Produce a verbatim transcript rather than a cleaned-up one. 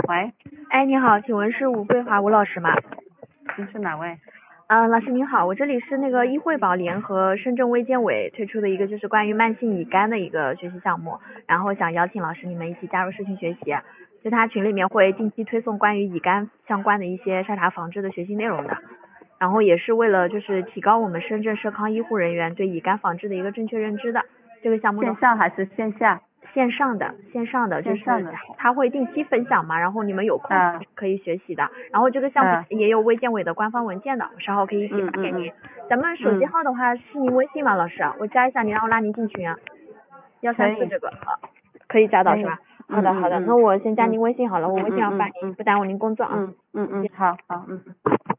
喂， 哎，你好，请问是吴桂华吴老师吗？ 您是哪位？ 嗯、呃，老师您好，我这里是那个医惠保联和深圳卫健委推出的一个就是关于慢性乙肝的一个学习项目，然后想邀请老师你们一起加入社群学习，就他群里面会定期推送关于乙肝相关的一些筛查防治的学习内容的，然后也是为了就是提高我们深圳社康医护人员对乙肝防治的一个正确认知的。这个项目的线上还是线下？ 线上的，线上的就是线上的他会定期分享嘛，然后你们有空啊可以学习的。然后这个项目啊也有卫健委的官方文件的，我稍后可以一起发给您。 嗯嗯嗯咱们手机嗯号的话是您微信吗，老师？我加一下您，然后拉您进群啊。幺三四可以这个啊，可以加到可以是吧？ 嗯好的好的， 嗯嗯那我先加嗯您微信好了，我微信要发您， 嗯嗯嗯不耽误您工作啊。 嗯嗯嗯，好好嗯。